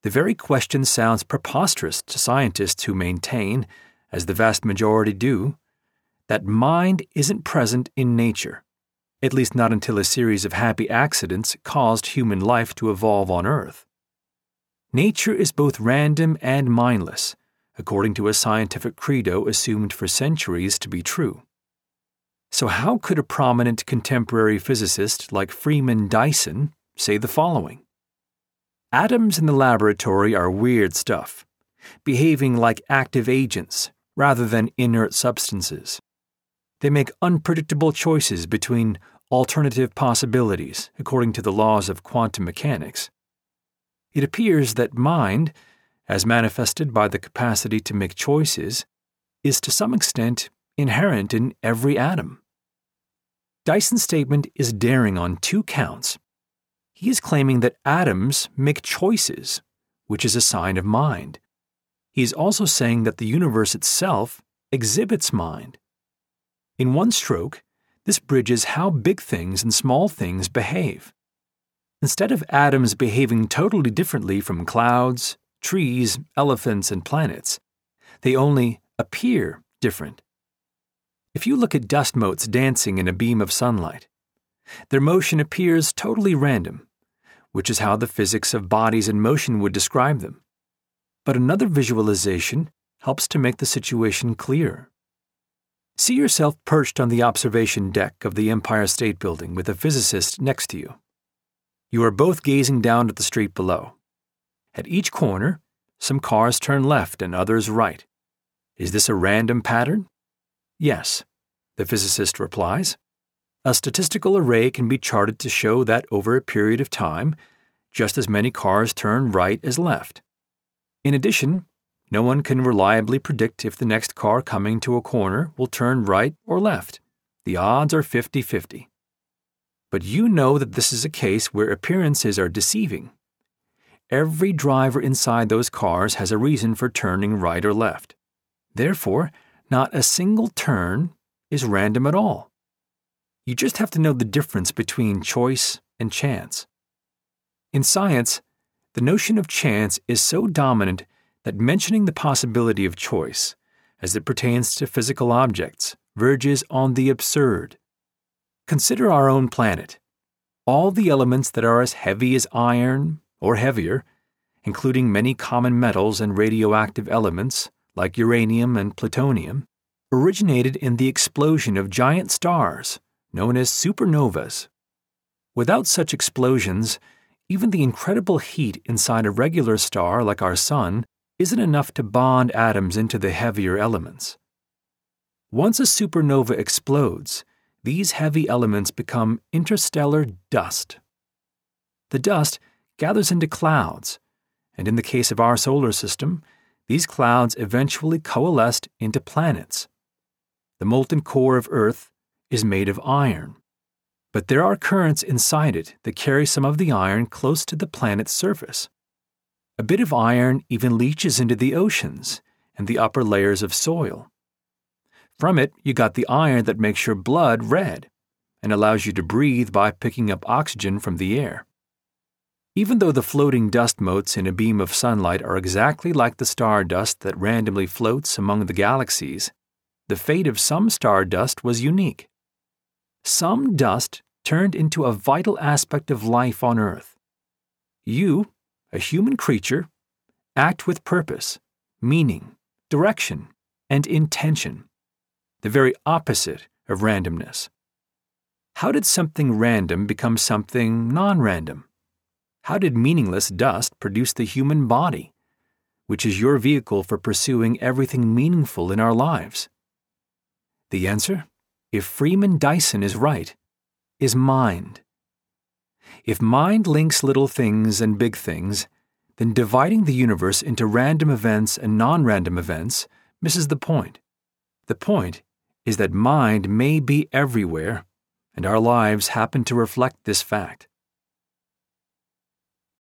The very question sounds preposterous to scientists who maintain, as the vast majority do, that mind isn't present in nature, at least not until a series of happy accidents caused human life to evolve on Earth. Nature is both random and mindless, according to a scientific credo assumed for centuries to be true. So how could a prominent contemporary physicist like Freeman Dyson say the following? Atoms in the laboratory are weird stuff, behaving like active agents rather than inert substances. They make unpredictable choices between alternative possibilities according to the laws of quantum mechanics. It appears that mind, as manifested by the capacity to make choices, is to some extent inherent in every atom. Dyson's statement is daring on two counts. He is claiming that atoms make choices, which is a sign of mind. He is also saying that the universe itself exhibits mind. In one stroke, this bridges how big things and small things behave. Instead of atoms behaving totally differently from clouds, trees, elephants, and planets, they only appear different. If you look at dust motes dancing in a beam of sunlight, their motion appears totally random, which is how the physics of bodies in motion would describe them. But another visualization helps to make the situation clearer. See yourself perched on the observation deck of the Empire State Building with a physicist next to you. You are both gazing down at the street below. At each corner, some cars turn left and others right. Is this a random pattern? Yes, the physicist replies. A statistical array can be charted to show that over a period of time, just as many cars turn right as left. In addition, no one can reliably predict if the next car coming to a corner will turn right or left. The odds are 50-50. But you know that this is a case where appearances are deceiving. Every driver inside those cars has a reason for turning right or left. Therefore, not a single turn is random at all. You just have to know the difference between choice and chance. In science, the notion of chance is so dominant that mentioning the possibility of choice, as it pertains to physical objects, verges on the absurd. Consider our own planet. All the elements that are as heavy as iron, or heavier, including many common metals and radioactive elements like uranium and plutonium, originated in the explosion of giant stars known as supernovas. Without such explosions, even the incredible heat inside a regular star like our Sun isn't enough to bond atoms into the heavier elements. Once a supernova explodes, these heavy elements become interstellar dust. The dust gathers into clouds, and in the case of our solar system, these clouds eventually coalesced into planets. The molten core of Earth is made of iron, but there are currents inside it that carry some of the iron close to the planet's surface. A bit of iron even leaches into the oceans and the upper layers of soil. From it, you got the iron that makes your blood red and allows you to breathe by picking up oxygen from the air. Even though the floating dust motes in a beam of sunlight are exactly like the stardust that randomly floats among the galaxies, the fate of some stardust was unique. Some dust turned into a vital aspect of life on Earth. You, a human creature, act with purpose, meaning, direction, and intention, the very opposite of randomness. How did something random become something non-random? How did meaningless dust produce the human body, which is your vehicle for pursuing everything meaningful in our lives? The answer, if Freeman Dyson is right, is mind. If mind links little things and big things, then dividing the universe into random events and non-random events misses the point. The point is that mind may be everywhere, and our lives happen to reflect this fact.